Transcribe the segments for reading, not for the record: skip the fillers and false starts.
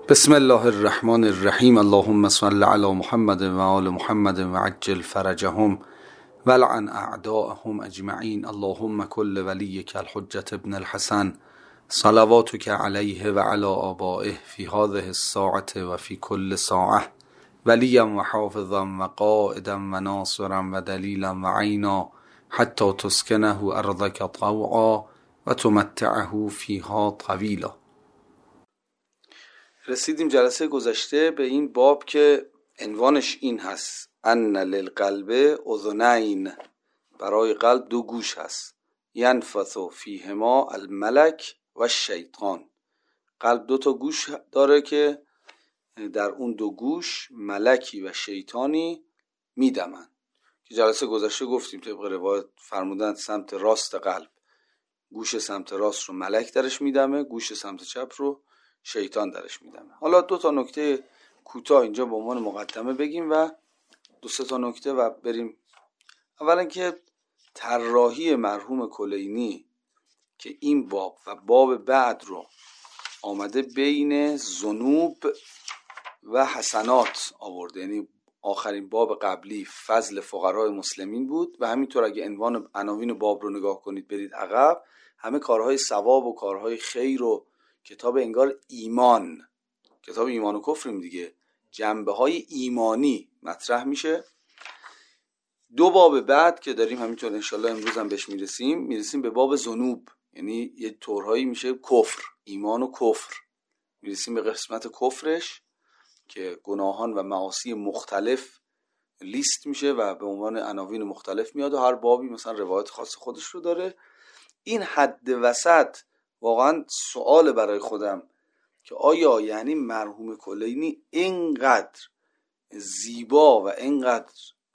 بسم الله الرحمن الرحیم. اللهم صل علی محمد و آل محمد و عجل فرجهم ولعن اعداءهم اجمعین. اللهم کل ولیک الحجة ابن الحسن صلواتک علیه و علی آبائه فی هذه الساعة و فی کل ساعة ولیا و حافظا و قائدا و ناصرا و دلیلا و عینا حتی تسکنه ارضک طوعا و تمتعه فیها طویلا. رسیدیم جلسه گذشته به این باب که عنوانش این هست: ان للقلب اذنین، برای قلب دو گوش هست، ینفث فیهما الملک و الشیطان. قلب دو تا گوش داره که در اون دو گوش ملکی و شیطانی میدمن، که جلسه گذشته گفتیم طبق روایت فرمودن سمت راست قلب، گوش سمت راست رو ملک درش میدمه، گوش سمت چپ رو شیطان درش میدمه. حالا دو تا نکته کوتاه اینجا به عنوان مقدمه بگیم و دو سه تا نکته و بریم. اولا که طراحی مرحوم کلینی که این باب و باب بعد رو آمده بین ذنوب و حسنات آورده، یعنی آخرین باب قبلی فضل فقرای مسلمین بود و همینطور اگه عناوین باب رو نگاه کنید برید عقب، همه کارهای ثواب و کارهای خیر و کتاب انگار ایمان، کتاب ایمان و کفریم دیگه، جنبه های ایمانی مطرح میشه. دو باب بعد که داریم همینطور انشالله امروز هم بهش میرسیم به باب ذنوب، یعنی یه طورهایی میشه کفر، ایمان و کفر، میرسیم به قسمت کفرش که گناهان و معاصی مختلف لیست میشه و به عنوان عناوین مختلف میاد و هر بابی مثلا روایت خاص خودش رو داره. این حد وسط واقعا سوال برای خودم که آیا یعنی مرحوم کلینی اینقدر زیبا و اینقدر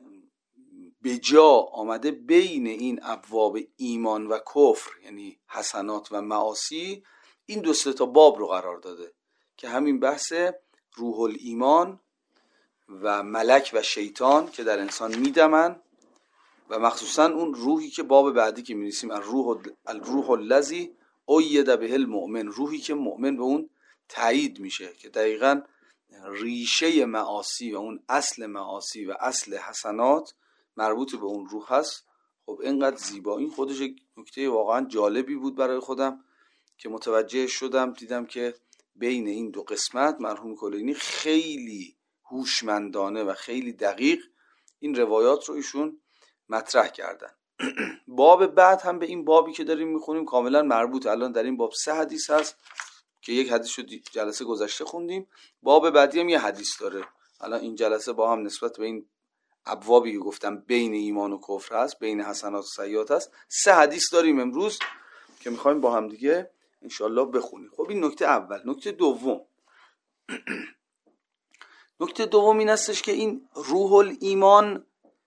بجا آمده بین این ابواب ایمان و کفر، یعنی حسنات و معاصی، این دو سه تا باب رو قرار داده که همین بحث روح الایمان و ملک و شیطان که در انسان میدمن و مخصوصا اون روحی که باب بعدی که می‌نویسیم الروح الذی اید به المؤمن، روحی که مؤمن به اون تایید میشه، که دقیقاً ریشه معاصی و اون اصل معاصی و اصل حسنات مربوط به اون روح هست. خب اینقدر زیبا، این خودش یک نکته واقعا جالبی بود برای خودم که متوجه شدم، دیدم که بین این دو قسمت مرحوم کلینی خیلی هوشمندانه و خیلی دقیق این روایات رو ایشون مطرح کردن. باب بعد هم به این بابی که داریم میخونیم کاملا مربوط. الان در این باب 3 حدیث هست که یک حدیث رو جلسه گذشته خوندیم، باب بعدی هم یه حدیث داره. الان این جلسه با هم نسبت به این ابوابی که گفتم بین ایمان و کفر هست، بین حسنات و سیئات هست، 3 حدیث داریم امروز که میخوایم با هم دیگه انشالله بخونیم. خب این نکته اول. نکته دوم این هستش که این روح الایمان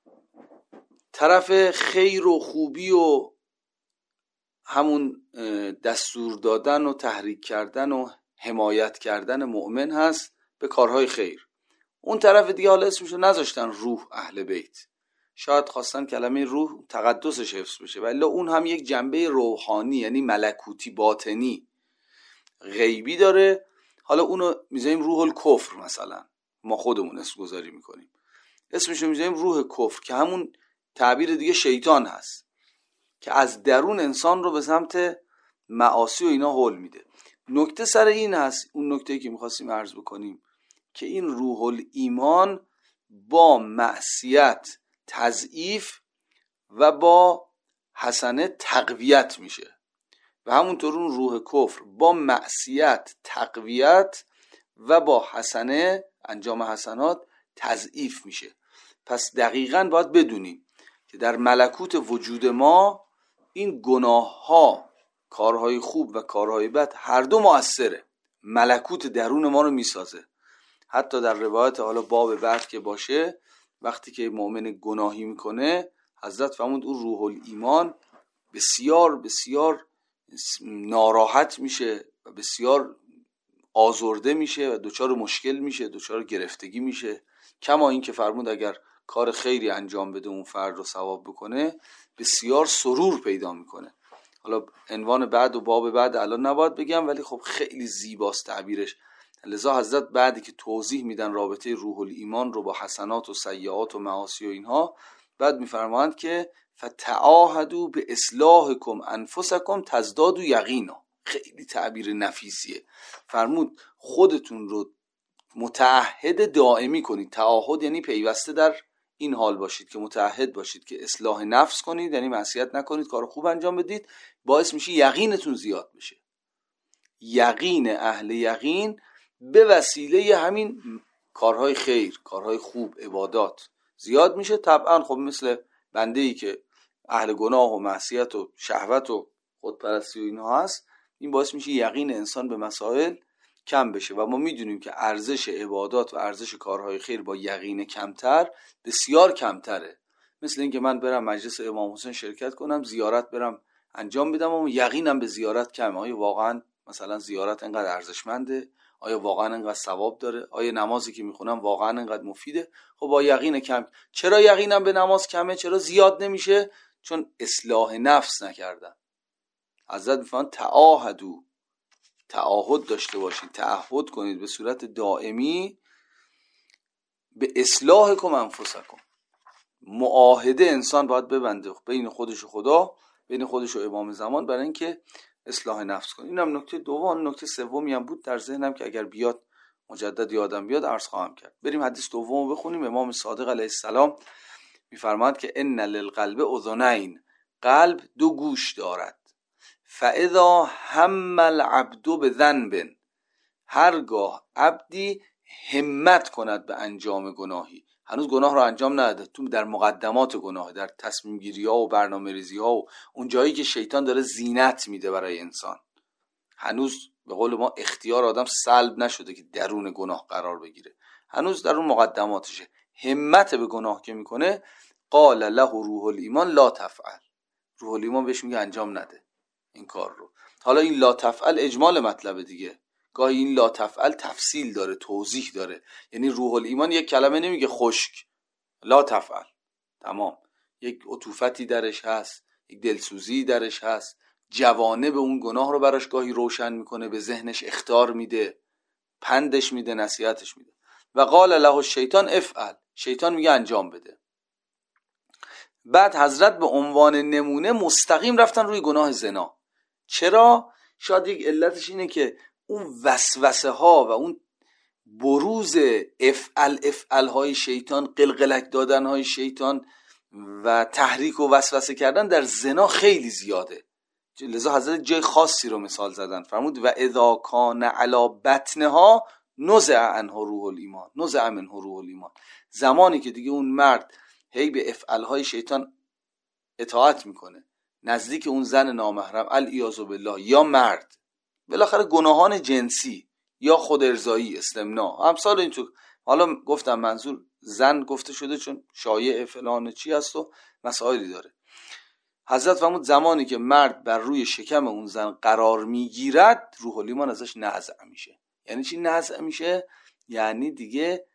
طرف خیر و خوبی و همون دستور دادن و تحریک کردن و حمایت کردن مؤمن هست به کارهای خیر. اون طرف دیگه حالا اسمشو نذاشتن روح اهل بیت، شاید خواستن کلمه روح تقدسش حفظ بشه، ولی اون هم یک جنبه روحانی یعنی ملکوتی باطنی غیبی داره. حالا اونو میذاریم روح الکفر، مثلا ما خودمون اسم گذاری میکنیم، اسمشو میذاریم روح کفر که همون تعبیر دیگه شیطان هست که از درون انسان رو به سمت معاصی و اینا هول میده. نکته سر این هست، اون نکته‌ای که میخواستیم عرض بکنیم، که این روح الایمان با معصیت تضعیف و با حسنه تقویت میشه و همونطور اون روح کفر با معصیت تقویت و با حسنه انجام حسنات تضعیف میشه. پس دقیقاً باید بدونیم که در ملکوت وجود ما این گناه ها، کارهای خوب و کارهای بد هر دو مؤثره، ملکوت درون ما رو میسازه. حتی در روایت حالا باب بعد که باشه، وقتی که مؤمن گناهی میکنه حضرت فرمود اون روح الایمان بسیار بسیار ناراحت میشه و بسیار آزرده میشه و دچار مشکل میشه، دچار گرفتگی میشه. کما این که فرمود اگر کار خیری انجام بده اون فرد رو ثواب بکنه بسیار سرور پیدا میکنه. حالا عنوان بعد و باب بعد الان نباید بگم، ولی خب خیلی زیباست تعبیرش. لذا حضرت بعدی که توضیح میدن رابطه روح الایمان رو با حسنات و سیئات و معاصی و اینها، بعد میفرمایند که فتعاهدوا به اصلاحکم انفسکم تزدادوا یقینا. خیلی تعبیر نفیسیه. فرمود خودتون رو متعهد دائمی کنید. تعاهد یعنی پیوسته در این حال باشید که متعهد باشید که اصلاح نفس کنید، یعنی معصیت نکنید، کار خوب انجام بدید، باعث میشه یقینتون زیاد بشه. یقین اهل یقین به وسیله همین کارهای خیر، کارهای خوب، عبادات زیاد میشه. طبعا خب مثل بنده‌ای که اهل گناه و معصیت و شهوت و خودپرستی و اینها هست، این باعث میشه یقین انسان به مسائل کم بشه و ما میدونیم که ارزش عبادات و ارزش کارهای خیر با یقین کمتر بسیار کمتره. مثل اینکه من برم مجلس امام حسین شرکت کنم، زیارت برم انجام بدم و یقینم به زیارت کمه. آیا واقعا مثلا زیارت انقدر ارزشمنده؟ آیا واقعا انقدر ثواب داره؟ آیا نمازی که میخونم واقعا انقدر مفیده؟ خب با یقین کم. چرا یقینم به نماز کمه؟ چرا زیاد نمیشه؟ چون اصلاح نفس نکردم. حضرت میفرمایند تعاهدوا، تعاهد داشته باشید، تعهد کنید به صورت دائمی به اصلاحکم انفسکم. معاهده انسان باید ببنده بین خودش و خدا، بین خودش و امام زمان، برای اینکه اصلاح نفس کنه. اینم نکته دوم. نکته سومی هم بود در ذهنم که اگر بیاد مجدد یادم بیاد عرض خواهم کرد. بریم حدیث دومو بخونیم. امام صادق علیه السلام میفرماید که ان للقلب اذنین، قلب دو گوش دارد. فاذا هم العبد بذنب، هرگاه عبدی همت کند به انجام گناهی، هنوز گناه رو انجام نداده، تو در مقدمات گناه، در تصمیم گیری ها و برنامه ریزی ها و اون جایی که شیطان داره زینت میده برای انسان، هنوز به قول ما اختیار آدم سلب نشده که درون گناه قرار بگیره، هنوز در اون مقدماتشه. همت به گناه که میکنه، قال له روح الایمان لا تفعل، روح الایمان بهش میگه انجام نده این کار رو. حالا این لا تفعل اجمال مطلب دیگه، گاهی این لا تفعل تفصیل داره، توضیح داره. یعنی روح الایمان یک کلمه نمیگه خشک لا تفعل، تمام، یک عطوفتی درش هست، یک دلسوزی درش هست، جوانب اون گناه رو براش گاهی روشن میکنه، به ذهنش اخطار میده، پندش میده، نصیحتش میده. و قال له الشیطان افعل، شیطان میگه انجام بده. بعد حضرت به عنوان نمونه مستقیم رفتن روی گناه زنا. چرا؟ شاید یک علتش اینه که اون وسوسه ها و اون بروز افعل های شیطان، قلقلک دادن های شیطان و تحریک و وسوسه کردن در زنا خیلی زیاده. لذا حضرت جای خاصی رو مثال زدن، فرمود و اذا کان علی بطنها نزع عنه روح الایمان، نزع منه روح الایمان. زمانی که دیگه اون مرد هی به افعال های شیطان اطاعت میکنه، نزدیک اون زن نامحرم العیاذ بالله، یا مرد، بالاخره گناهان جنسی یا خود ارضایی، استمناء، امثال اینطور. حالا گفتم منظور زن گفته شده چون شایع فلان چی هست و مسائلی داره. حضرت فرمود زمانی که مرد بر روی شکم اون زن قرار میگیرد، روح الایمان ازش نزع میشه. یعنی چی نزع میشه؟ یعنی دیگه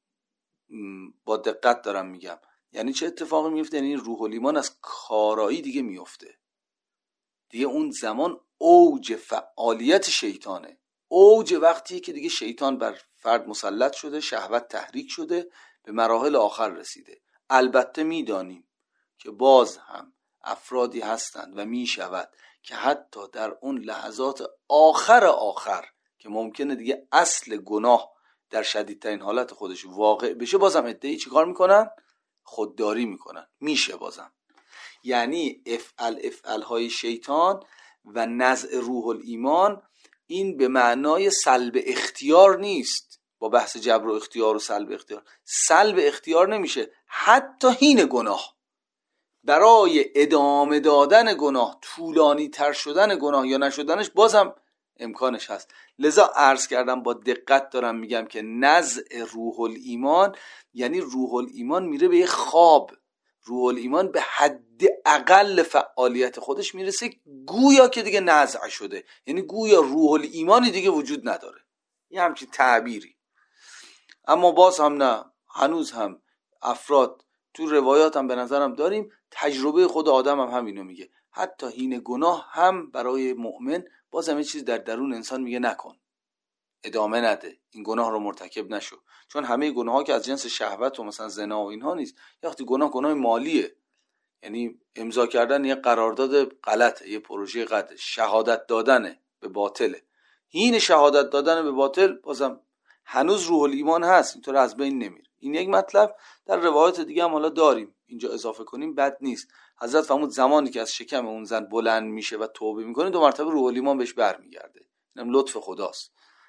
با دقت دارم میگم، یعنی چه اتفاقی میفته؟ یعنی روح الایمان از کارایی دیگه میفته. دیگه اون زمان اوج فعالیت شیطانه، اوج وقتیه که دیگه شیطان بر فرد مسلط شده، شهوت تحریک شده، به مراحل آخر رسیده. البته میدانیم که باز هم افرادی هستند و میشود که حتی در اون لحظات آخر که ممکنه دیگه اصل گناه در شدیدترین حالت خودش واقع بشه، بازم ادعی چی کار میکنن؟ خودداری میکنن. میشه بازم. یعنی افعال های شیطان و نزع روح الایمان، این به معنای سلب اختیار نیست. با بحث جبر و اختیار و سلب اختیار، سلب اختیار نمیشه. حتی هین گناه، برای ادامه دادن گناه، طولانی تر شدن گناه یا نشدنش، بازم امکانش هست. لذا عرض کردم با دقت دارم میگم که نزع روح الایمان یعنی روح الایمان میره به یه خواب، روح الایمان به حد اقل فعالیت خودش میرسه، گویا که دیگه نزع شده، یعنی گویا روح الایمانی دیگه وجود نداره، یه همچین تعبیری. اما باز هم نه، هنوز هم افراد تو روایات هم به نظرم داریم، تجربه خود آدم هم همینو میگه، حتی هین گناه هم برای مؤمن بازم یه چیز در درون انسان میگه نکن، ادامه نده، این گناه رو مرتکب نشو. چون همه گناه ها که از جنس شهوت و مثلا زنا و اینها نیست. یه وقتی گناه مالیه، یعنی امضا کردن یه قرارداد غلطه، یه پروژه غلطه، شهادت دادنه به باطله. این شهادت دادن به باطل بازم هنوز روح الایمان هست، اینطور از بین نمیره. این یک مطلب. در روایات دیگه هم حالا داریم، اینجا اضافه کنیم بد نیست. حضرت فرمود زمانی که از شکم اون زن بلند میشه و توبه میکنه 2 مرتبه روح الایمان بهش برمیگرده. اینم لطف خداست.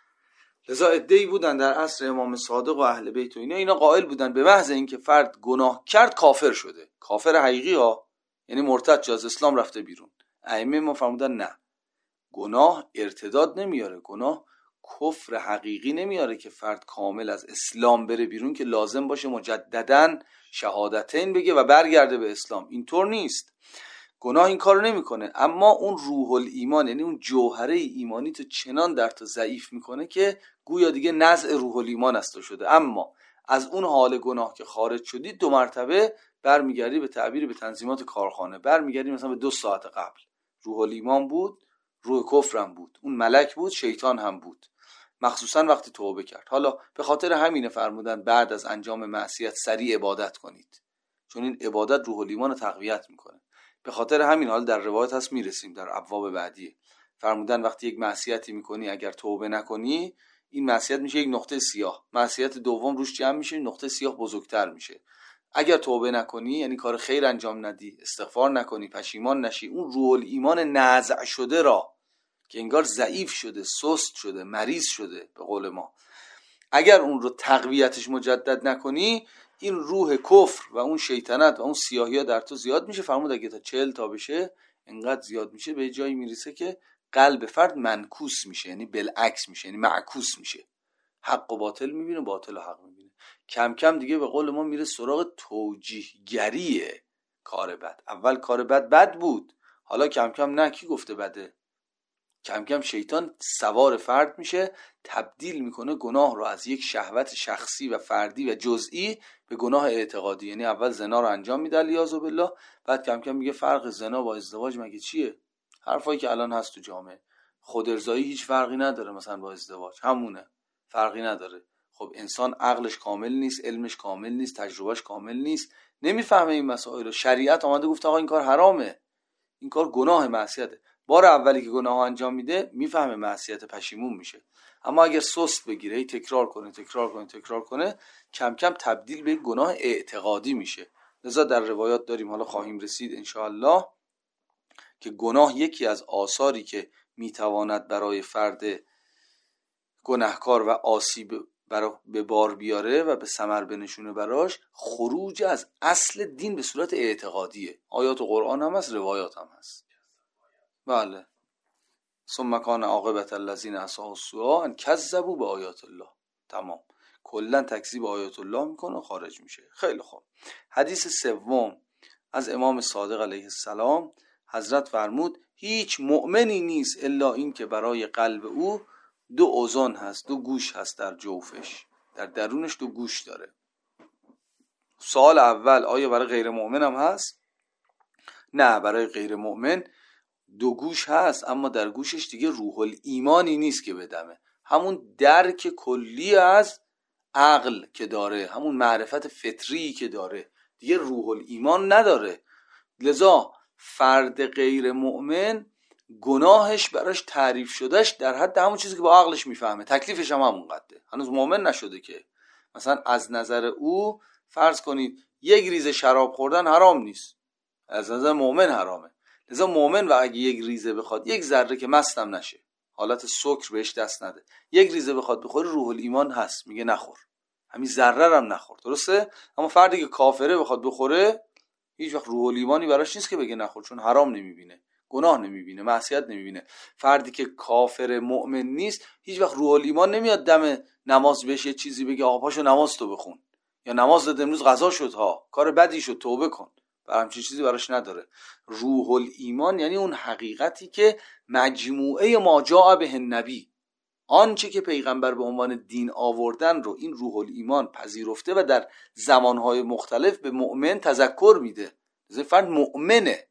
لذا عده‌ای بودن در عصر امام صادق و اهل بیت و اینا قائل بودن به محض اینکه فرد گناه کرد کافر شده، کافر حقیقی ها، یعنی مرتد از اسلام رفته بیرون. ائمه ما فرمودن نه، گناه ارتداد نمیاره، گناه کفر حقیقی نمیاره که فرد کامل از اسلام بره بیرون که لازم باشه مجدداً شهادتین بگه و برگرده به اسلام. اینطور نیست، گناه این کارو نمیکنه، اما اون روح الایمان یعنی اون جوهره ایمانی تو چنان در تو ضعیف میکنه که گویا دیگه نزع روح الایمان است شده. اما از اون حال گناه که خارج شدی 2 مرتبه برمیگردی، به تعبیر به تنظیمات کارخانه برمیگردی، مثلا به 2 ساعت قبل روح الایمان بود، روح کفرم بود، اون ملک بود، شیطان هم بود، مخصوصا وقتی توبه کرد. حالا به خاطر همینه فرمودن بعد از انجام معصیت سریع عبادت کنید، چون این عبادت روح الایمان رو تقویت میکنه. به خاطر همین حال در روایت هست، میرسیم در ابواب بعدی، فرمودن وقتی یک معصیتی میکنی اگر توبه نکنی این معصیت میشه یک نقطه سیاه، معصیت دوم روش جمع میشه، نقطه سیاه بزرگتر میشه. اگر توبه نکنی یعنی کار خیر انجام ندی، استغفار نکنی، پشیمان نشی، اون روح الایمان نازع شده را که انگار ضعیف شده، سست شده، مریض شده به قول ما، اگر اون رو تقویتش مجدد نکنی این روح کفر و اون شیطنت و اون سیاهی ها در تو زیاد میشه. فرمود اگه تا 40 تا بشه انقدر زیاد میشه به جایی میرسه که قلب فرد منکوس میشه، یعنی بالعکس میشه، یعنی معکوس میشه، حق و باطل میبینه، باطل و حق میبینه. کم کم دیگه به قول ما میره سراغ توجیهگری کار بد. اول کار بد بود، حالا کم کم نه، کی گفته بده، کم کم شیطان سوار فرد میشه، تبدیل میکنه گناه رو از یک شهوت شخصی و فردی و جزئی به گناه اعتقادی. یعنی اول زنا رو انجام میده علیاذ بالله، بعد کم کم میگه فرق زنا با ازدواج مگه چیه؟ حرفایی که الان هست تو جامعه، خود ارضایی هیچ فرقی نداره مثلا با ازدواج، همونه، فرقی نداره. خب انسان عقلش کامل نیست، علمش کامل نیست، تجربهش کامل نیست، نمیفهمه این مسائل. شریعت آمده گفت آقا این کار حرامه، این کار گناه، معصیته. بار اولی که گناه انجام میده میفهمه معصیت، پشیمون میشه. اما اگر سست بگیره، تکرار کنه کم کم تبدیل به گناه اعتقادی میشه. لذا در روایات داریم، حالا خواهیم رسید انشاءالله، که گناه یکی از آثاری که میتواند برای فرد گناهکار و آسیب به بار بیاره و به ثمر بنشونه براش، خروج از اصل دین به صورت اعتقادیه. آیات قرآن هم هست، روایات هم هست. بله. ثم کان عاقبت الذین اساءوا السوء ان کذبوا بآیات الله. تمام، کلا تکذیب آیات الله میکنه و خارج میشه. خیلی خوب. حدیث سوم از امام صادق علیه السلام، حضرت فرمود هیچ مؤمنی نیست الا این که برای قلب او 2 اذن هست، 2 گوش هست در جوفش، در درونش 2 گوش داره. سوال اول، آیا برای غیر مؤمن هم هست؟ نه، برای غیر مؤمن 2 گوش هست، اما در گوشش دیگه روح الایمانی نیست که بدمه، همون درک کلی از عقل که داره، همون معرفت فطری که داره، دیگه روح الایمان نداره. لذا فرد غیر مؤمن گناهش براش تعریف شدهش در حد همون چیزی که با عقلش میفهمه، تکلیفش هم همون قده، هنوز مؤمن نشده که. مثلا از نظر او فرض کنید 1 ریزه شراب خوردن حرام نیست، از نظر مؤمن حرامه. لذا مؤمن و اگه 1 ریزه بخواد، 1 ذره که مستم نشه، حالت سکر بهش دست نده، 1 ریزه بخواد بخوره، روح الایمان هست، میگه نخور، همین ذره هم نخور، درسته؟ اما فردی که کافره بخواد بخوره، هیچ وقت روح الایمانی براش نیست که بگه نخور، چون حرام نمیبینه، گناه نمیبینه، معصیت نمیبینه. فردی که کافر مؤمن نیست، هیچ وقت روح الایمان نمیاد دم نماز بهش یه چیزی بگه آقا پاشو نماز تو بخون، یا نماز داد امروز قضا شد ها، کار بدی شد توبه کن، همچین چیزی براش نداره. روح الایمان یعنی اون حقیقتی که مجموعه ما جاء به النبی، آنچه که پیغمبر به عنوان دین آوردن رو این روح الایمان پذیرفته و در زمانهای مختلف به مؤمن تذکر میده. فرد مؤمنه،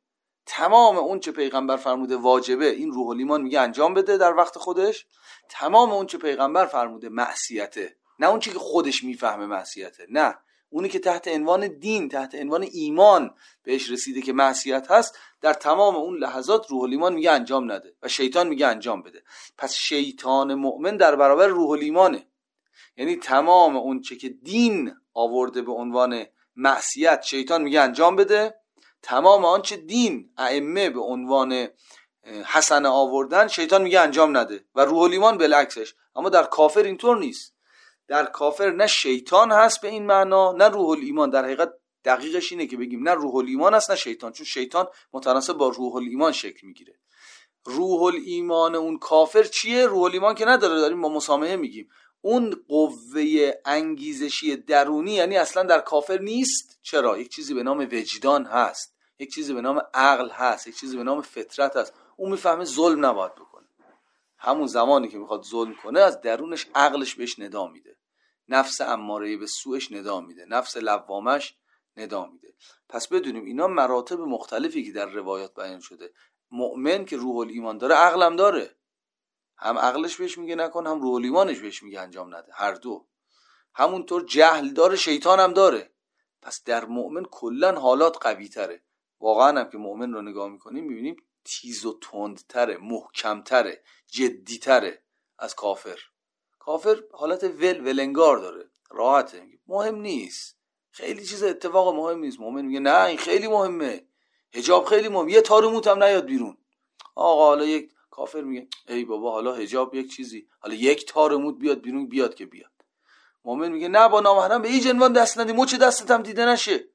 تمام اون چه پیغمبر فرموده واجبه این روح الایمان میگه انجام بده در وقت خودش، تمام اون چه پیغمبر فرموده معصیته، نه اون چی که خودش میفهمه معصیته، نه اونی که تحت عنوان دین، تحت عنوان ایمان بهش رسیده که معصیت هست، در تمام اون لحظات روح الایمان میگه انجام نده و شیطان میگه انجام بده. پس شیطان مؤمن در برابر روح الایمانه، یعنی تمام اون چه که دین آورده به عنوان معصیت شیطان میگه انجام بده، تمام آنچه دین ائمه به عنوان حسنه آوردن شیطان میگه انجام نده و روح الایمان بالعکسش. اما در کافر اینطور نیست. در کافر نه شیطان هست به این معنا نه روح الایمان. در حقیقت دقیقش اینه که بگیم نه روح الایمان هست نه شیطان، چون شیطان متناسب با روح الایمان شکل میگیره. روح الایمان اون کافر چیه؟ روح الایمان که نداره، داریم با مسامحه میگیم. اون قوه انگیزشی درونی یعنی اصلا در کافر نیست. چرا؟ یک چیزی به نام وجدان هست، یک چیزی به نام عقل هست، یک چیزی به نام فطرت هست. اون میفهمه ظلم نباید بکنه. همون زمانی که میخواد ظلم کنه از درونش عقلش بهش ندا میده، نفس اماره به سوءش ندا میده، نفس لوامش ندا میده. پس بدونیم اینا مراتب مختلفی که در روایات بیان شده. مؤمن که روح الایمان داره عقلم داره، هم عقلش بهش میگه نکن، هم روح الایمانش بهش میگه انجام نده، هر دو. همونطور جهل داره، شیطان هم داره. پس در مؤمن کلن حالات قوی تره. واقعا هم که مؤمن رو نگاه میکنیم میبینیم تیز و تندتره، محکمتره، جدیتره از کافر. کافر حالت ولنگار داره، راحته، مهم نیست، خیلی چیز اتفاق مهم نیست. مؤمن میگه نه این خیلی مهمه، حجاب خیلی مهمه، یه تار موت هم نیاد بیرون. آقا حالا یک کافر میگه ای بابا حالا حجاب یک چیزی، حالا یک تار موت بیاد بیرون، بیاد که بیاد. مؤمن میگه نه با نامحرم به هیچ عنوان دست ندی، مچ دستت هم دیده نشه.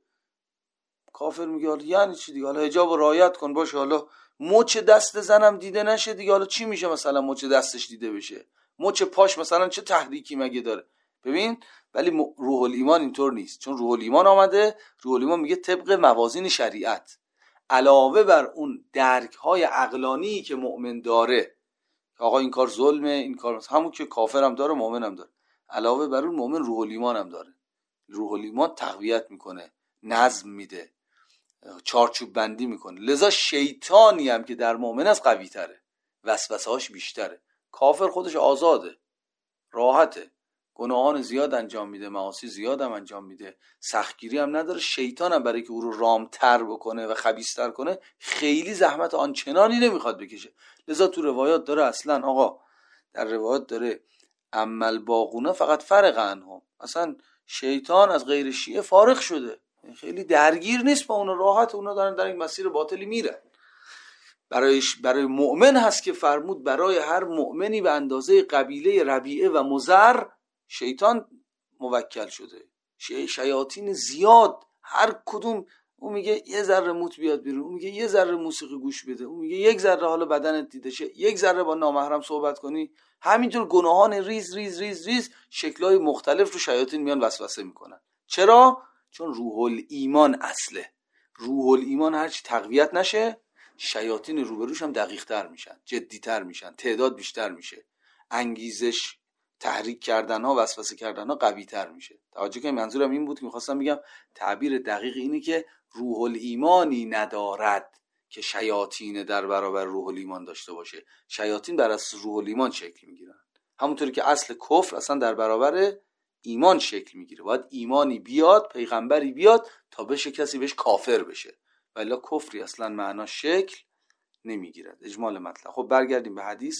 کافر میگه حالا یعنی چی دیگه، حالا حجاب رو رعایت کن باشه، حالا مچ دست زنم دیده نشه دیگه، حالا چی میشه مثلا مچ دستش دیده بشه، مچ پاش مثلا چه تحریکی مگه داره. ببین ولی روح الایمان اینطور نیست. چون روح الایمان آمده، روح الایمان میگه طبق موازین شریعت، علاوه بر اون درک های عقلانی که مؤمن داره، آقا این کار ظلمه، این کار همون که کافر هم داره مؤمن هم داره، علاوه بر اون مؤمن روح الایمان هم داره. روح الایمان تقویت میکنه، نظم میده، چارچوب بندی میکنه. لذا شیطانی هم که در مؤمن است قوی تره، وسوسه هاش بیشتره. کافر خودش آزاده، راحته، گناهان زیاد انجام میده، معاصی زیاد هم انجام میده، سختگیری هم نداره. شیطان هم برای که او رو رامتر بکنه و خبیث‌تر کنه خیلی زحمت آنچنانی نمیخواد بکشه. لذا تو روایات داره، اصلا آقا در روایات داره عمل باقونه فقط فرق عنهم، اصلا شیطان از غیر شیعه فارغ شده، خیلی درگیر نیست با اونا، راحت اونا دارن در این مسیر باطلی میرن. برای مؤمن هست که فرمود برای هر مؤمنی به اندازه قبیله ربیعه و مضر شیطان موکل شده، شیاطین زیاد، هر کدوم اون میگه یه ذره موت بیاد بیرون، اون میگه یه ذره موسیقی گوش بده، اون میگه یک ذره حالا بدنت دیده شه، یک ذره با نامحرم صحبت کنی. همینطور گناهان ریز ریز ریز ریز شکل‌های مختلف رو شیاطین میان وسوسه میکنن. چرا؟ چون روح الایمان اصله. روح الایمان هرچی تقویت نشه شیاطین روبروش هم دقیق تر میشن، جدی تر میشن، تعداد بیشتر میشه، انگیزش تحریک کردن ها، وسوسه کردن ها قوی تر میشه. توجه کنید، منظورم این بود که میخواستم بگم تعبیر دقیق اینه که روح الایمانی ندارد که شیاطین در برابر روح الایمان داشته باشه. شیاطین بر اساس روح الایمان شکل میگیرن، همونطوری که اصل کفر اصلا در برابر ایمان شکل میگیره. باید ایمانی بیاد، پیغمبری بیاد تا بشه کسی بهش کافر بشه، ولی کفری اصلا معنا شکل نمیگیرد. اجمال مطلب. خب برگردیم به حدیث.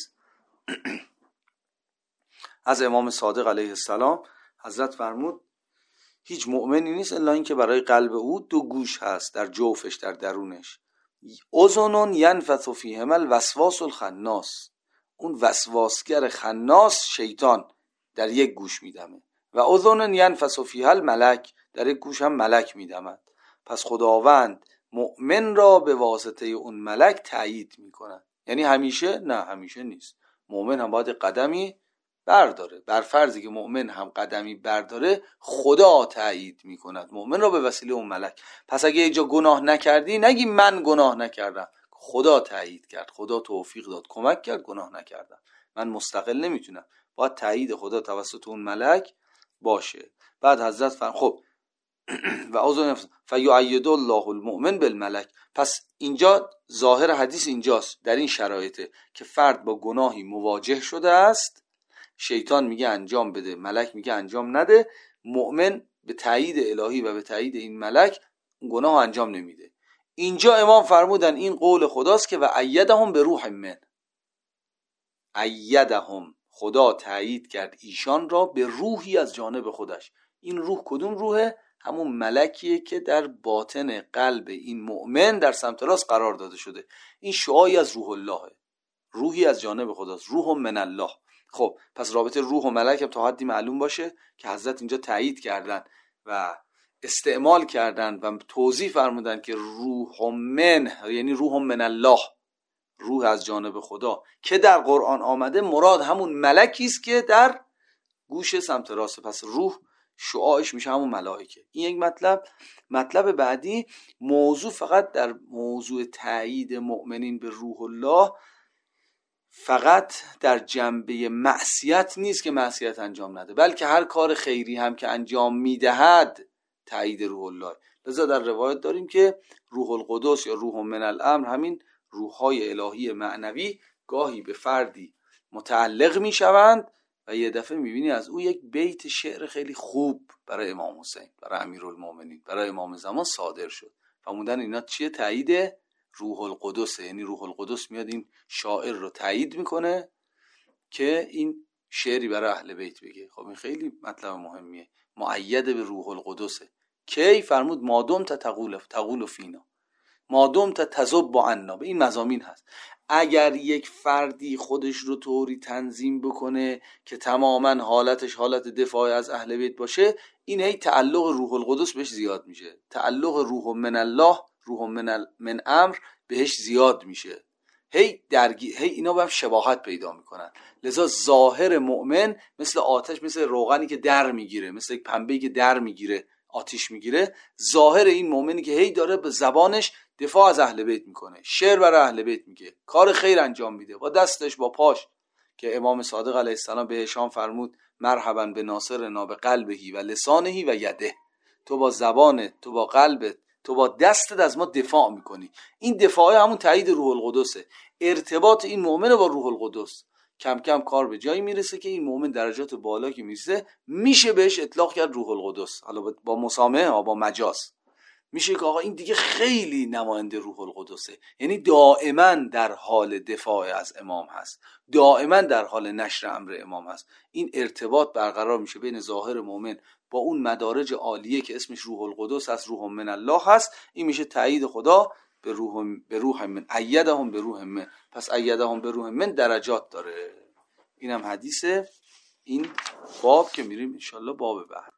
از امام صادق علیه السلام حضرت فرمود هیچ مؤمنی نیست الا این که برای قلب او دو گوش هست، در جوفش، در درونش. اذن ینفث فیهما الوسواس الخناس، اون وسواسگر خناس شیطان در یک گوش میدمه، و اذن ینفث فیها الملک، در یک گوش هم ملک میدمد. پس خداوند مؤمن را به واسطه اون ملک تأیید میکنه. یعنی همیشه؟ نه همیشه نیست. مؤمن هم باید قدمی برداره، بر فرضی که مؤمن هم قدمی برداره خدا تأیید میکند مؤمن را به وسیله اون ملک. پس اگه یه جا گناه نکردی نگی من گناه نکردم، خدا تأیید کرد، خدا توفیق داد، کمک کرد، گناه نکردم، من مستقل نمیتونم، باید تأیید خدا توسط اون ملک باشه. بعد حضرت فرمود خب و اذن فیؤید الله المؤمن بالملک. پس اینجا ظاهر حدیث اینجاست، در این شرایطه که فرد با گناهی مواجه شده است، شیطان میگه انجام بده، ملک میگه انجام نده، مؤمن به تایید الهی و به تایید این ملک گناه انجام نمیده. اینجا امام فرمودن این قول خداست که و ایدهم به روح من، ایدهم، خدا تایید کرد ایشان را به روحی از جانب خودش. این روح کدوم روحه؟ همون ملکیه که در باطن قلب این مؤمن در سمت راست قرار داده شده. این شعاعی از روح اللهه، روحی از جانب خداست، روح من الله. خب پس رابطه روح و ملک هم تا حدی معلوم باشه که حضرت اینجا تایید کردن و استعمال کردن و توضیح فرمودن که روح من یعنی روح من الله، روح از جانب خدا که در قرآن آمده، مراد همون ملکی است که در گوش سمت راست. پس روح شعاعش میشه همون ملائکه. این یک مطلب. مطلب بعدی، موضوع فقط در موضوع تایید مؤمنین به روح الله فقط در جنبه معصیت نیست که معصیت انجام نده، بلکه هر کار خیری هم که انجام میدهد تایید روح الله. لذا در روایت داریم که روح القدس یا روح من الامر، همین روح‌های الهی معنوی، گاهی به فردی متعلق میشوند و یه دفعه میبینی از او یک بیت شعر خیلی خوب برای امام حسین، برای امیرالمومنین، برای امام زمان صادر شد. فرمودن اینا چیه؟ تایید روح القدس. یعنی روح القدس میاد این شاعر رو تایید میکنه که این شعری برای اهل بیت بگه. خب این خیلی مطلب مهمیه، مؤید به روح القدسه. کی؟ فرمود مادم تقول فینا، مادم تذب عنا. به این مضامین هست. اگر یک فردی خودش رو طوری تنظیم بکنه که تماما حالتش حالت دفاع از اهل بیت باشه، این هی تعلق روح القدس بهش زیاد میشه، تعلق روح من الله، روح من امر بهش زیاد میشه، هی اینا با هم شباهت پیدا میکنن. لذا ظاهر مؤمن مثل آتش، مثل روغنی که در میگیره، مثل یک پنبه‌ای که در میگیره، آتش میگیره. ظاهر این مؤمنی که هی داره به زبانش دفاع از اهل بیت میکنه، شعر برای اهل بیت میگه، کار خیر انجام میده با دستش با پاش، که امام صادق علیه السلام به هشام فرمود مرحبا به ناصرنا به قلبهی و لسانهی و یده. تو با زبانت، تو با قلبت، تو با دستت از ما دفاع میکنی. این دفاع همون تایید روح القدسه. ارتباط این مؤمن با روح القدس کم کم کار به جایی میرسه که این مؤمن درجات بالا که میرسه میشه بهش اطلاق کرد روح القدس، حالا با مسامحه ها، با مجاز میشه که آقا این دیگه خیلی نماینده روح القدسه. یعنی دائما در حال دفاع از امام هست، دائما در حال نشر امر امام هست. این ارتباط برقرار میشه بین ظاهر مؤمن با اون مدارج عالیه که اسمش روح القدس هست، روح من الله هست. این میشه تایید خدا به روح من، ایدهم به روح من. پس ایدهم به روح من درجات داره. اینم حدیث این باب که میریم انشالله باب بعد.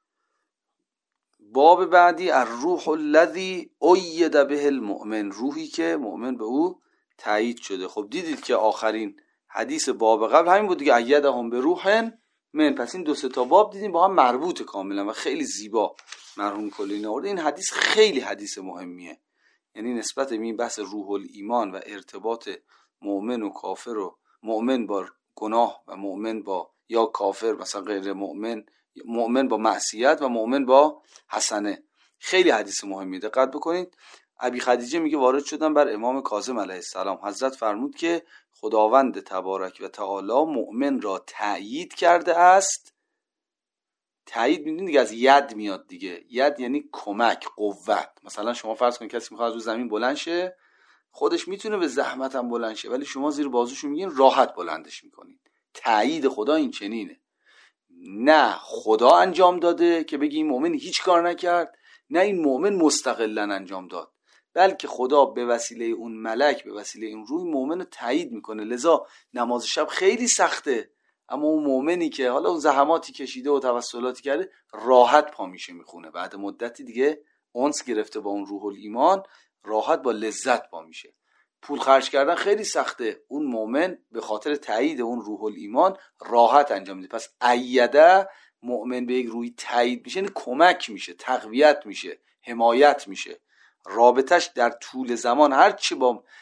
باب بعدی الروح الذی اید به المؤمن، روحی که مؤمن به او تایید شده. خب دیدید که آخرین حدیث باب قبل همین بود دیگه، ایدهم به روح من. پس این 2-3 تا باب دیدیم با هم مربوط کاملا و خیلی زیبا مرحوم کلینی آورده. این حدیث خیلی حدیث مهمیه، یعنی نسبت به این بحث روح الایمان و ارتباط مؤمن و کافر و مؤمن با گناه و مؤمن با یا کافر مثلا غیر مؤمن، مؤمن با معصیت و مؤمن با حسنه، خیلی حدیث مهمی. دقت بکنید. ابی خدیجه میگه وارد شدن بر امام کاظم علیه السلام، حضرت فرمود که خداوند تبارک و تعالی مؤمن را تأیید کرده است. تأیید میدونید دیگه از ید میاد دیگه، ید یعنی کمک، قوت. مثلا شما فرض کنید کسی میخواد از رو زمین بلند شه، خودش میتونه به زحمت هم بلند شه، ولی شما زیر بازوشو میگین راحت بلندش میکنید. تأیید خدا این چنینه. نه خدا انجام داده که بگی این مؤمن هیچ کار نکرد، نه این مؤمن مستقلا انجام داد، بلکه خدا به وسیله اون ملک، به وسیله اون روح مؤمن رو تایید میکنه. لذا نماز شب خیلی سخته، اما اون مؤمنی که حالا اون زحماتی کشیده و توسلاتی کرده راحت پا میشه میخونه، بعد مدتی دیگه انس گرفته با اون روح الایمان، راحت با لذت پا میشه. پول خرج کردن خیلی سخته، اون مؤمن به خاطر تایید اون روح الایمان راحت انجام میده. پس ایده، مؤمن به یک روی تایید میشه، یعنی کمک میشه، تقویت میشه، حمایت میشه. رابطش در طول زمان هرچی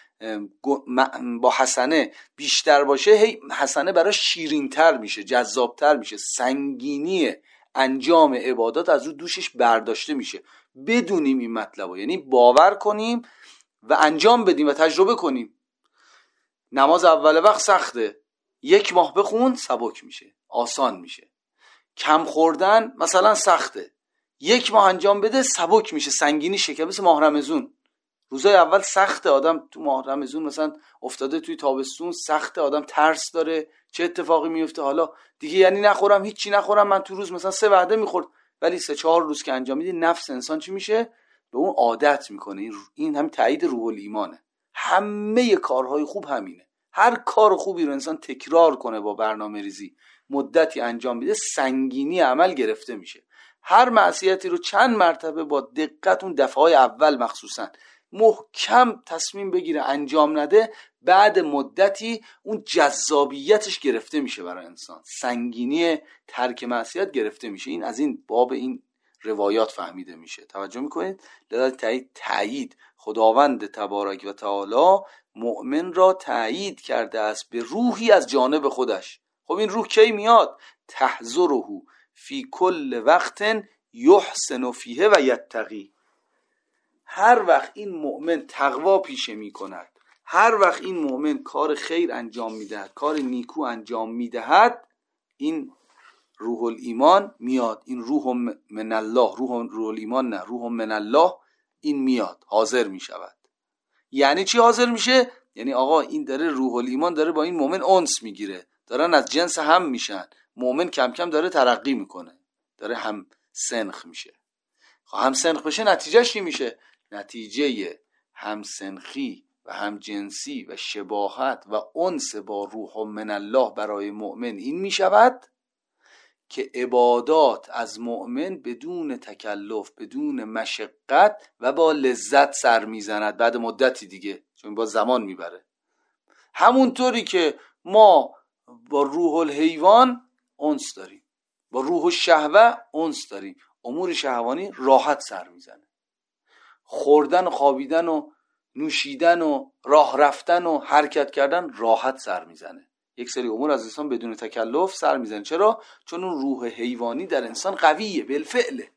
با حسنه بیشتر باشه، هی حسنه براش شیرین‌تر میشه، جذابتر میشه. سنگینی انجام عبادات از رو دوشش برداشته میشه. بدونیم این مطلب رو، یعنی باور کنیم و انجام بدیم و تجربه کنیم. نماز اول وقت سخته، 1 ماه بخون سبک میشه، آسان میشه. کم خوردن مثلا سخته، 1 ماه انجام بده سبک میشه، سنگینی شکل. مثل ماه رمضان، روزای اول سخته، آدم تو ماه رمضان مثلا افتاده توی تابستون سخته، آدم ترس داره چه اتفاقی میفته. حالا دیگه یعنی نخورم، هیچی نخورم، من تو روز مثلا 3 وعده میخورد، ولی 3-4 روز که انجام میدی نفس انسان چی میشه؟ به اون عادت میکنه. این هم تایید روح الایمانه. همه کارهای خوب همینه. هر کار خوبی رو انسان تکرار کنه با برنامه ریزی، مدتی انجام میده، سنگینی عمل گرفته میشه. هر معصیتی رو چند مرتبه با دقت، اون دفعه‌های اول مخصوصا محکم تصمیم بگیره انجام نده، بعد مدتی اون جذابیتش گرفته میشه برای انسان، سنگینی ترک معصیت گرفته میشه. این از این باب این روایات فهمیده میشه. توجه میکنید؟ لذا تایید خداوند تبارک و تعالی مؤمن را تایید کرده است به روحی از جانب خودش. خب این روح کی میاد؟ تحذره فی کل وقت یحسن فیه و یتقی. هر وقت این مؤمن تقوا پیشه می کند، هر وقت این مؤمن کار خیر انجام می دهد، کار نیکو انجام می دهد، این روح الایمان میاد. این روح من الله، روح الایمان نه، روح من الله، این میاد، حاضر می شود. یعنی چی حاضر میشه؟ یعنی آقا این داره، روح الایمان داره با این مؤمن انس میگیره، دارن از جنس هم میشن، مؤمن کم کم داره ترقی میکنه، داره هم سنخ میشه. هم سنخ بشه نتیجهش چی میشه؟ نتیجه هم سنخی و هم جنسی و شباهت و انس با روح من الله برای مؤمن این میشود که عبادات از مؤمن بدون تکلف، بدون مشقت و با لذت سر میزند بعد مدتی دیگه، چون با زمان میبره. همونطوری که ما با روح الحیوان انس داریم، با روح الشهوه انس داریم، امور شهوانی راحت سر میزنه. خوردن و خوابیدن و نوشیدن و راه رفتن و حرکت کردن راحت سر میزنه. یک سری امور از انسان بدون تکلف سر میزنه. چرا؟ چون اون روح حیوانی در انسان قویه، بالفعله.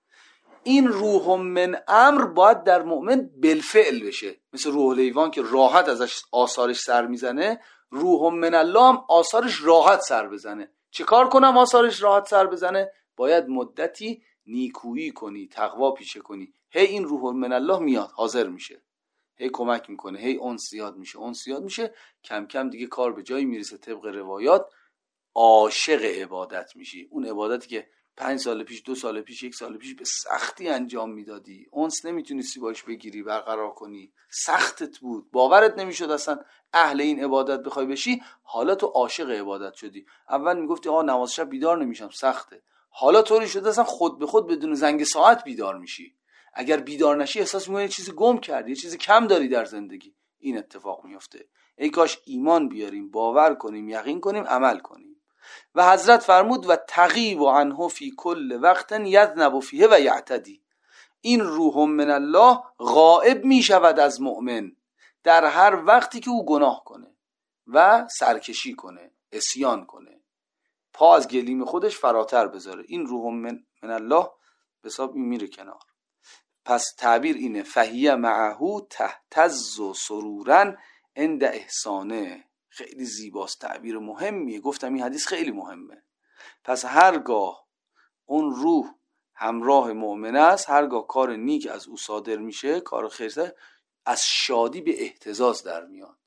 این روح من امر باید در مؤمن بالفعل بشه. مثل روح الحیوان که راحت ازش آثارش سر میزنه، روح من الله هم آثارش راحت سر بزنه. چه کار کنم آثارش راحت سر بزنه؟ باید مدتی نیکویی کنی، تقوا پیشه کنی. هی این روح من الله میاد، حاضر میشه، هی کمک میکنه، هی اونس زیاد میشه، اونس زیاد میشه، کم کم دیگه کار به جایی میرسه. طبق روایات عاشق عبادت میشی. اون عبادتی که 5 سال پیش، 2 سال پیش، 1 سال پیش به سختی انجام میدادی، اونس نمیتونستی باش بگیری، برقرار کنی، سختت بود، باورت نمیشد اصلا اهل این عبادت بخوای بشی، حالا تو عاشق عبادت شدی. اول میگفتی آقا نماز شب بیدار نمیشم، سخته. حالا طوری شده اصلا خود به خود بدون زنگ ساعت بیدار میشی. اگر بیدار نشی احساس میکنی یه چیزی گم کردی، یه چیزی کم داری در زندگی. این اتفاق میفته. ای کاش ایمان بیاریم، باور کنیم، یقین کنیم، عمل کنیم. و حضرت فرمود و تغیب عنه فی کل وقت یذنب فیه و یعتدی. این روح من الله غائب می شود از مؤمن در هر وقتی که او گناه کنه و سرکشی کنه، عصیان کنه، پا از گلیم خودش فراتر بذاره. این روح من الله به حساب این میره کنار. پس تعبیر اینه فهیه معهو تهتز سرورا عند احسانه. خیلی زیباست، تعبیر مهمیه. گفتم این حدیث خیلی مهمه. پس هرگاه اون روح همراه مؤمن است، هرگاه کار نیک از او صادر میشه، کار خیر، از شادی به اهتزاز در میاد،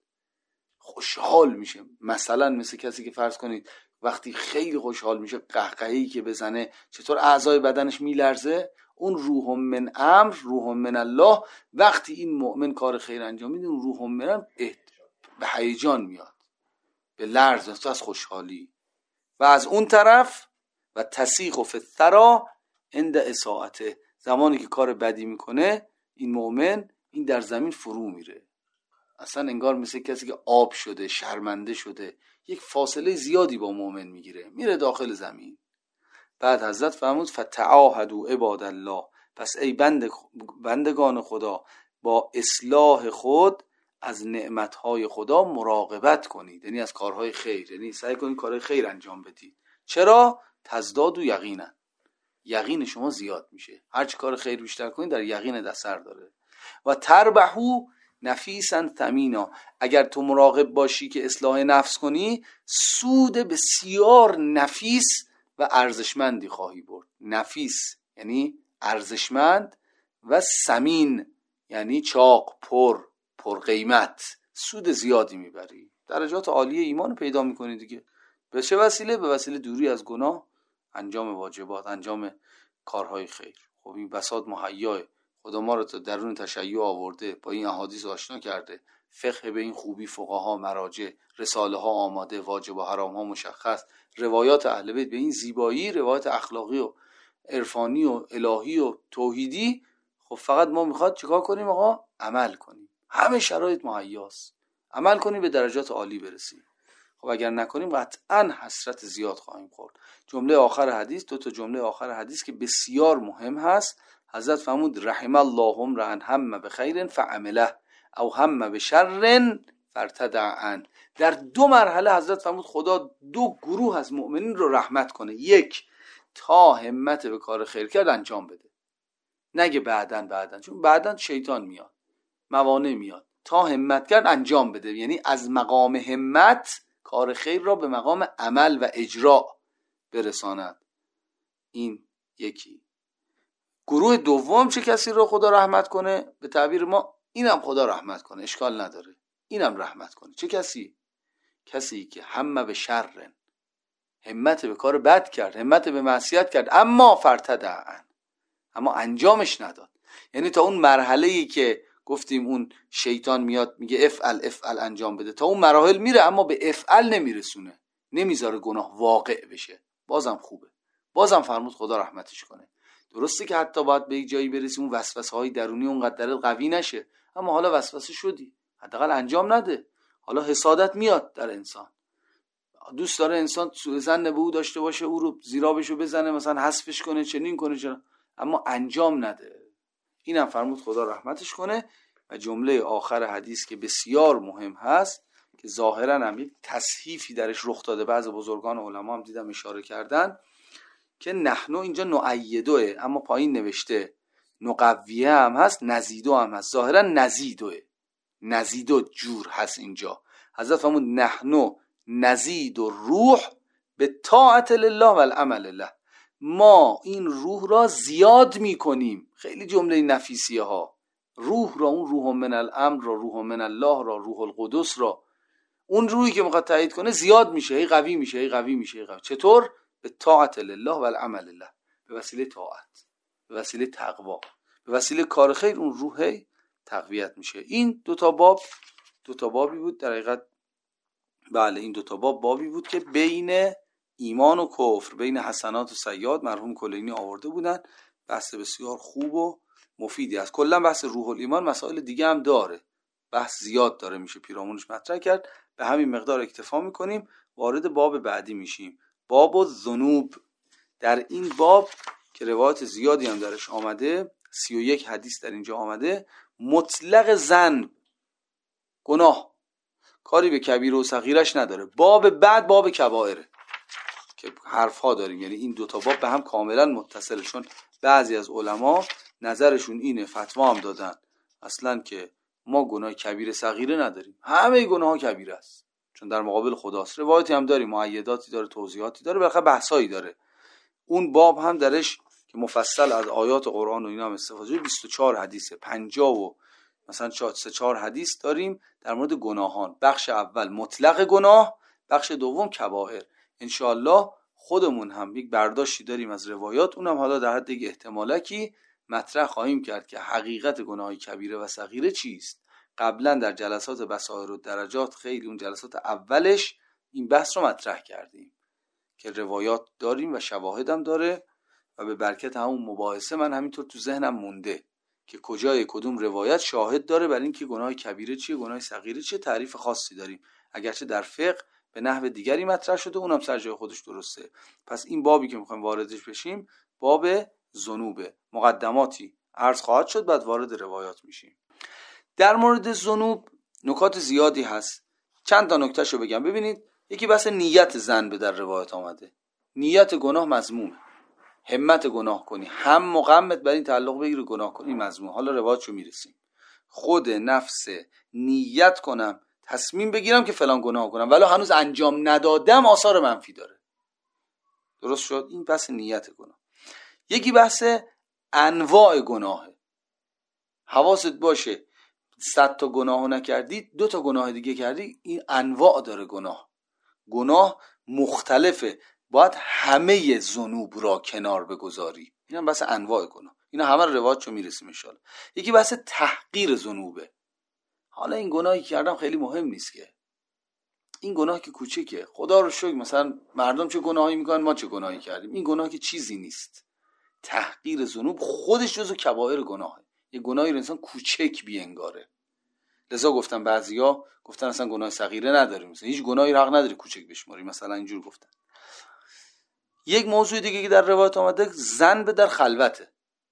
خوشحال میشه. مثلا مثل کسی که فرض کنید وقتی خیلی خوشحال میشه، قهقهی که بزنه، چطور اعضای بدنش میلرزه. اون روح من امر، روح من الله، وقتی این مؤمن کار خیر انجام میده، اون روح من امر به هیجان میاد، به لرز از خوشحالی. و از اون طرف و تسیخ فی الثری عند اساءته، زمانی که کار بدی میکنه این مؤمن، این در زمین فرو میره، اصلا انگار مثل کسی که آب شده، شرمنده شده، یک فاصله زیادی با مؤمن میگیره، میره داخل زمین. بعد حضرت فرمود فتعاهدوا عباد الله، پس ای بندگان خدا با اصلاح خود از نعمتهای خدا مراقبت کنید، یعنی از کارهای خیر، یعنی سعی کنید کارهای خیر انجام بدید. چرا؟ تزداد و یقینا، یقین شما زیاد میشه. هر چی کار خیر بیشتر کنید در یقین اثر داره. و تربحو نفیسا ثمینا، اگر تو مراقب باشی که اصلاح نفس کنی، سود بسیار نفیس و ارزشمندی خواهی برد. نفیس یعنی ارزشمند و ثمین یعنی چاق، پر قیمت، سود زیادی میبری، درجات عالی ایمان پیدا میکنی دیگه. به چه وسیله؟ به وسیله دوری از گناه، انجام واجبات، انجام کارهای خیر. خب این بساط مهیاه، خدا ما رو تا درون تشیع آورده، با این احادیث آشنا کرده، فقه به این خوبی فقها، مراجع، رساله ها آماده، واجب و حرام ها مشخص، روایات اهل بیت به این زیبایی، روایات اخلاقی و عرفانی و الهی و توحیدی. خب فقط ما میخواد چیکار کنیم آقا؟ عمل کنیم. همه شرایط مهیاست، عمل کنیم به درجات عالی برسیم. خب اگر نکنیم قطعا حسرت زیاد خواهیم خورد. جمله آخر حدیث، دو تا جمله آخر حدیث که بسیار مهم هست. حضرت فرمود رحم الله امرأ هم بخیر فعمله او هم بشر فارتدع عنه. در دو مرحله حضرت فرمود خدا دو گروه از مؤمنین رو رحمت کنه. یک، تا همت به کار خیر کرد انجام بده، نگه بعدن، چون بعدن شیطان میاد، موانع میاد. تا همت کرد انجام بده، یعنی از مقام همت کار خیر را به مقام عمل و اجرا برساند. این یکی. گروه دوم چه کسی رو خدا رحمت کنه؟ به تعبیر ما اینم خدا رحمت کنه، اشکال نداره، اینم رحمت کنه. چه کسی؟ کسی که هم به شر، همت به کار بد کرد، همت به معصیت کرد، اما فارتدع عنه، اما انجامش نداد. یعنی تا اون مرحله‌ای که گفتیم اون شیطان میاد میگه افعل انجام بده، تا اون مراحل میره اما به افعل نمیرسونه، نمیذاره گناه واقع بشه. بازم خوبه، بازم فرمود خدا رحمتش کنه. درسته که حتی باید به یک جایی برسی اون وسوسه‌های درونی اونقدر قوی نشه، اما حالا وسوسه شدی، حداقل انجام نده. حالا حسادت میاد در انسان، دوست داره انسان سوء ظن به او داشته باشه، او رو زیرابشو بزنه، مثلا حذفش کنه، چنین کنه، چرا، اما انجام نده. اینم فرمود خدا رحمتش کنه. و جمله آخر حدیث که بسیار مهم هست، که ظاهرا هم یک تصحیفی درش رخ داده، بعض بزرگان علما هم دیدم اشاره کردن که نحنو اینجا نؤیدوه، اما پایین نوشته نقویه هم هست، نزیدو هم هست. ظاهرا نزیدو جور هست اینجا. حضرت فرمود نحنو نزید و روح به طاعت لله و العمل لله، ما این روح را زیاد میکنیم. خیلی جمله نفیسیه ها. روح را، اون روح من الامر را، روح من الله را، روح القدس را، اون روحی که میخواد تایید کنه زیاد میشه، هی قوی میشه، هی قوی میشه، هی قوی. چطور؟ به طاعت لله و العمل لله، به وسیله طاعت، به وسیله تقوا، به وسیله کار خیر اون روح تقویت میشه. این دو تا بابی بود در حقیقت. بله، این دو تا بابی بود که بین ایمان و کفر، بین حسنات و سیئات مرحوم کلینی آورده بودن. بحث بسیار خوب و مفیدی است. کلا بحث روح الایمان مسائل دیگه هم داره، بحث زیاد داره میشه پیرامونش مطرح کرد. به همین مقدار اکتفا میکنیم، وارد باب بعدی میشیم، باب الذنوب. در این باب که روایت زیادی هم درش آمده، 31 حدیث در اینجا آمده، مطلق ذنب، گناه، کاری به کبیره و صغیرش نداره. باب بعد باب کبائره که حرفها داریم، یعنی این دوتا باب به هم کاملا متصله. چون بعضی از علما نظرشون اینه، فتوا هم دادن اصلا که ما گناه کبیره صغیره نداریم، همه گناه ها کبیره است، چون در مقابل خداست. روایتی هم داریم، مؤیداتی داره، توضیحاتی داره، بالاخره بحثایی داره. اون باب هم درش که مفصل از آیات قرآن و اینا هم استفاده، 24 حدیثه، 50 و مثلا 4 حدیث داریم در مورد گناهان. بخش اول مطلق گناه، بخش دوم کبائر. انشاءالله خودمون هم یک برداشتی داریم از روایات، اونم حالا در حد یک احتمالکی مطرح خواهیم کرد که حقیقت گناه کبیره و صغیره چیست. قبلا در جلسات بصائر و درجات، خیلی اون جلسات اولش این بحث رو مطرح کردیم که روایات داریم و شواهدم داره، و به برکت همون مباحثه من همینطور تو ذهنم مونده که کجای کدوم روایت شاهد داره برای اینکه گناه کبیره چیه، گناه صغیره چیه. تعریف خاصی داریم، اگرچه در فقه به نحو دیگری مطرح شده، اونم سر جای خودش درسته. پس این بابی که میخوایم واردش بشیم باب ذنوبه. مقدماتی عرض خواهد شد، بعد وارد روایات میشیم. در مورد ذنوب نکات زیادی هست، چند تا نکتهشو بگم. ببینید، یکی بحث نیت ذنب در روایت آمده. نیت گناه مذمومه، همت گناه کنی، هم و غمت بر این تعلق بگیره گناه کنی. مضمون حالا روایتشو میرسیم. خود نفس نیت کنم، تصمیم بگیرم که فلان گناه کنم ولی هنوز انجام ندادم، آثار منفی داره. درست شد؟ این بحث نیت گناه. یکی بحث انواع گناهه. حواست باشه 100 تا گناهو نکردی، 2 تا گناه دیگه کردی، این انواع داره گناه مختلفه، باید همه ذنوب را کنار بگذاری. این هم بحث انواع گناه. اینا همه رو روایتشو میرسیم ان شاء الله. یکی بحث تحقیر ذنوبه. حالا این گناهی کردم خیلی مهم نیست که، این گناه که کوچیکه، خدا رو شکر مثلا مردم چه گناهی میکنن ما چه گناهی کردیم، این گناه که چیزی نیست. تحقیر ذنوب خودش جزو کبائر گناهه. یه گناهی رو انسان کوچک بینگاره. لذا گفتن بعضیا گفتن اصلا گناه صغیره نداریم، مثلا هیچ گناهی حق نداری کوچک بشماری، مثلا اینجور گفتن. یک موضوع دیگه که در روایت آمده ذنب در خلوته،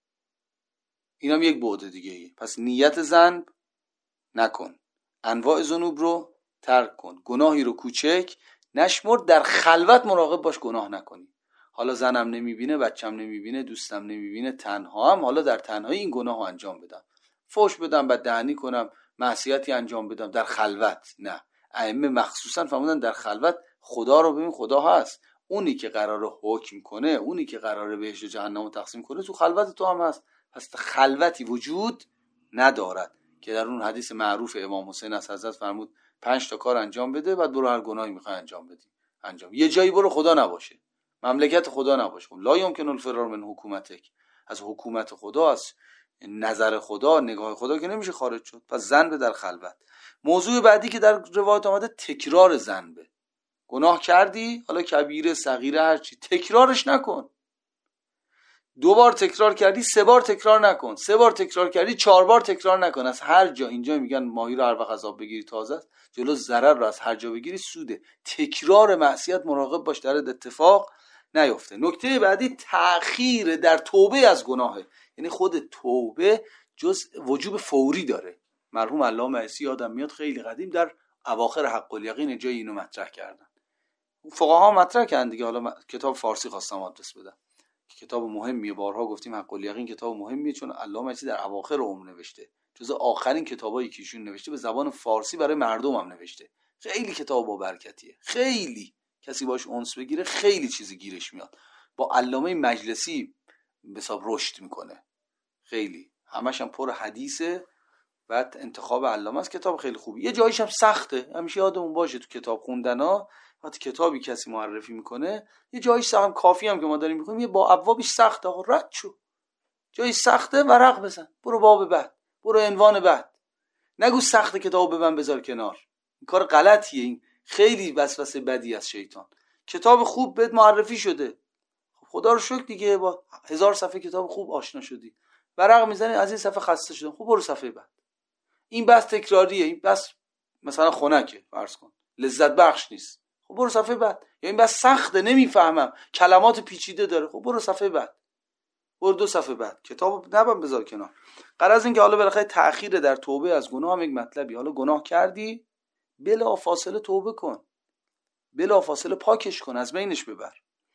اینم یک بعد دیگه ایه. پس نیت ذنب نکن، انواع ذنوب رو ترک کن، گناهی رو کوچک نشمر، در خلوت مراقب باش گناه نکنی. حالا زنم نمیبینه، بچم نمیبینه، دوستم نمیبینه، تنها هم، حالا در تنهایی این گناهو انجام بدم، فحش بدم، بددهنی کنم، معصیتی انجام بدم، در خلوت نه. ائمه مخصوصا فرمودن در خلوت خدا رو ببین، خدا هست، اونی که قراره حکم کنه، اونی که قراره بهشت و جهنم رو تقسیم کنه تو خلوت تو هم هست. پس خلوتی وجود ندارد که در اون حدیث معروف امام حسین از حضرت فرمود 5 تا کار انجام بده، بعد برو هر گناهی میخوای انجام بدی انجام. یه جایی برو خدا نباشه، مملکت خدا نباشه، لا یمکن الفرار من حکومتک، از حکومت خدا، از نظر خدا، نگاه خدا که نمیشه خارج شد. پس ذنب در خلوت. موضوع بعدی که در روایت آمده تکرار ذنبه. گناه کردی، حالا کبیره صغیره هر چی، تکرارش نکن. 2 بار تکرار کردی 3 بار تکرار نکن، 3 بار تکرار کردی 4 بار تکرار نکن. از هر جا، اینجا میگن ماهی رو هر وقت از آب بگیری تازه است، جلو ضرر رو از هر جا بگیری سوده. تکرار معصیت مراقب باش در اتفاق نیفته. نکته بعدی تأخیر در توبه از گناهه. یعنی خود توبه جز وجوب فوری داره. مرحوم علامه عیسی یادم میاد خیلی قدیم در اواخر حق الیقین جای اینو مطرح کردن، فقها مطرح کردن دیگه. حالا کتاب فارسی خواستم آدرس بدم، کتاب مهمیه، بارها گفتیم حق الیقین کتاب مهمیه، چون علامه عیسی در اواخر عمر نوشته، جز آخرین کتابایی که ایشون نوشته، به زبان فارسی برای مردم هم نوشته. خیلی کتاب با برکتیه، خیلی کسی باش انس بگیره خیلی چیزی گیرش میاد. با علامه مجلسی به حساب رشد میکنه، خیلی همش هم پر حدیثه. بعد انتخاب علامه است، کتاب خیلی خوبی. یه جاییش هم سخته، همیشه یادمون باشه تو کتاب خوندنا وقتی کتابی کسی معرفی میکنه یه جاییش سخت، کافی هم که ما داریم میکنیم یه با ابوابش سخته، آقا رد شو، جایی سخته ورق بزن، برو باب بعد، برو عنوان بعد، نگو سخته کتابو ببند بذار کنار. این کار غلطیه، این خیلی وسوسه بدی از شیطان. کتاب خوب بهت معرفی شده، خدا رو شکر دیگه، با 1000 صفحه کتاب خوب آشنا شدی، ورق میزنی از این صفحه خسته شدم، خب برو صفحه بعد. این بس تکراریه، این بس مثلا خنکه فرض کن، لذت بخش نیست، خب برو صفحه بعد. یا این بس سخته نمیفهمم، کلمات پیچیده داره، خب برو صفحه بعد، برو 2 صفحه بعد، کتابو نبند بذار کنار. غرض این که حالا بالاخره تأخیر در توبه از گناه هم یک مطلبی. حالا گناه کردی بلا فاصله توبه کن، بلا فاصله پاکش کن، از بینش ببر.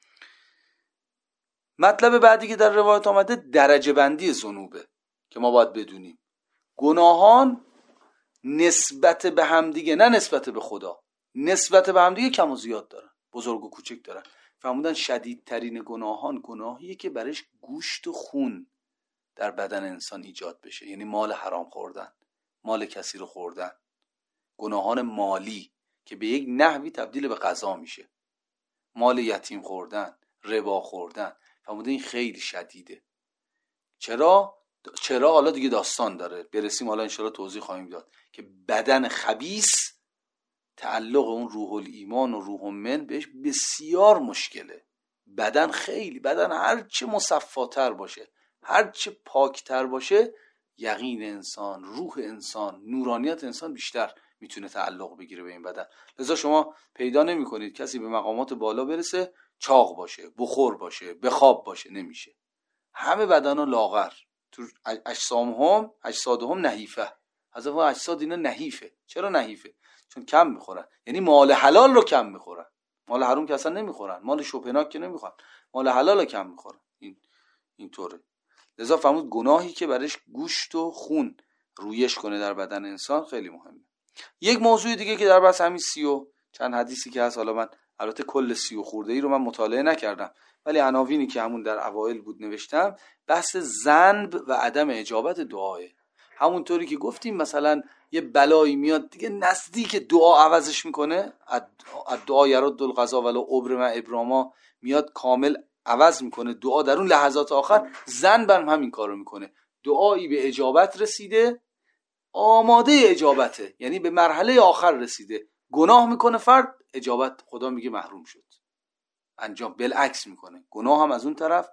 مطلب بعدی که در روایت آمده درجه بندی ذنوبه که ما باید بدونیم. گناهان نسبت به همدیگه، نه نسبت به خدا، نسبت به همدیگه کم و زیاد دارن، بزرگ و کوچک دارن. فرمودن شدیدترین گناهان گناهیه که برش گوشت و خون در بدن انسان ایجاد بشه، یعنی مال حرام خوردن، مال کسی رو خوردن، گناهان مالی که به یک نحوی تبدیل به غذا میشه، مال یتیم خوردن، ربا خوردن. فرمودن این خیلی شدیده. چرا حالا دیگه داستان داره، برسیم حالا انشاءالله توضیح خواهیم داد که بدن خبیث تعلق اون روح الایمان و روح من بهش بسیار مشکله. بدن خیلی، بدن هرچه مصفاتر باشه، هرچه پاکتر باشه، یقین انسان، روح انسان، نورانیت انسان بیشتر میتونه تعلق بگیره به این بدن. لذا شما پیدا نمی کنید کسی به مقامات بالا برسه چاق باشه، بخور باشه، بخواب باشه، نمیشه. همه بدنها لاغر، تو اجسادهم نحیفه. حضرت اجساد اینا نحیفه. چرا نحیفه؟ چون کم میخورن، یعنی مال حلال رو کم میخورن، مال حرام که اصلا نمیخورن، مال شپناک که نمیخورن، مال حلال رو کم میخورن. اینطوره. لذا فرمود گناهی که برش گوشت و خون رویش کنه در بدن انسان خیلی مهمه. یک موضوع دیگه که در بحث همین 30 چند حدیثی که هست، حالا من البته کل 30 خورده ای رو من مطالعه نکردم، ولی عناوینی که همون در اوایل بود نوشتم، بحث ذنب و عدم اجابت دعاه. همونطوری که گفتیم مثلا یه بلایی میاد دیگه نزدیک دعا عوضش میکنه، دعا یرد القضا ولو ابرم ابراما، میاد کامل عوض میکنه دعا در اون لحظات آخر. ذنب هم همین کارو میکنه، دعایی به اجابت رسیده، آماده اجابته، یعنی به مرحله آخر رسیده، گناه میکنه فرد، اجابت خدا میگه محروم شد، انجام بالعکس میکنه، گناه هم از اون طرف.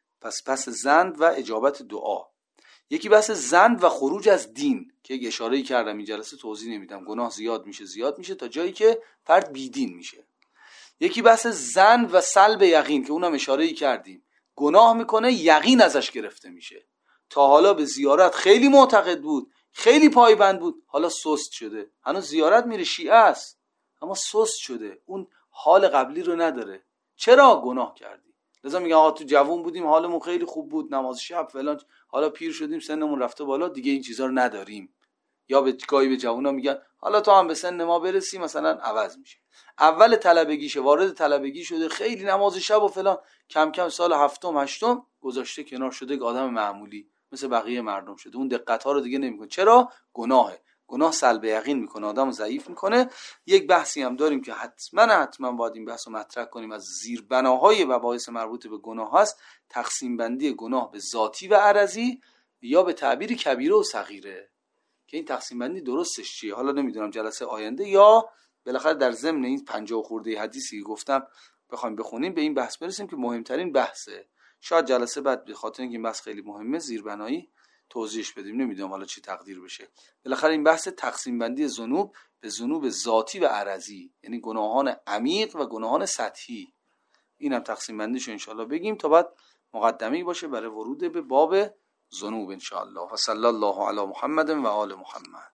پس ذنب و اجابت دعا. یکی بحث ذنب و خروج از دین که اشاره‌ای کردم این جلسه، توضیح نمیدم. گناه زیاد میشه تا جایی که فرد بیدین میشه. یکی بحث ذنب و سلب یقین که اونم اشاره‌ای کردیم، گناه میکنه یقین ازش گرفته میشه. تا حالا به زیارت خیلی معتقد بود، خیلی پایبند بود، حالا سست شده، هنوز زیارت میره، شیعه است اما سست شده، اون حال قبلی رو نداره. چرا؟ گناه کردی. لذا میگن آقا تو جوان بودیم حالمون خیلی خوب بود، نماز شب فلان، حالا پیر شدیم سنمون رفته بالا دیگه این چیزا رو نداریم. یا به گاهی به جوونا میگن حالا تو هم به سن ما برسی مثلا عوض میشه. اول طلبگیشه، وارد طلبگی شده، خیلی نماز شب و فلان، کم کم سال 7م 8م گذاشته کنار، شده که آدم معمولی مثل بقیه مردم شده، اون دقت ها رو دیگه نمیکنه. چرا؟ گناهه. گناه سلب یقین میکنه، آدمو ضعیف میکنه. یک بحثی هم داریم که حتما باید این بحث رو مطرح کنیم، از زیربناهای مباحث مربوط به گناه هست تقسیم بندی گناه به ذاتی و عرضی، یا به تعبیر کبیره و صغیره، که این تقسیم بندی درستش چیه. حالا نمیدونم جلسه آینده یا بالاخره در ضمن این 50 خورده حدیثی که گفتم بخوایم بخونیم به این بحث برسیم که مهمترین بحثه. شاید جلسه بعد به خاطر اینکه این بحث خیلی مهمه زیربنایی توضیحش بدیم، نمیدونم حالا چی تقدیر بشه. بالاخره این بحث تقسیم بندی ذنوب به ذنوب ذاتی و عرضی، یعنی گناهان عمیق و گناهان سطحی، اینم تقسیم بندیشو ان شاءالله بگیم تا بعد مقدمه‌ای باشه برای ورود به باب ذنوب ان شاءالله. و صلی الله علی محمد و آل محمد.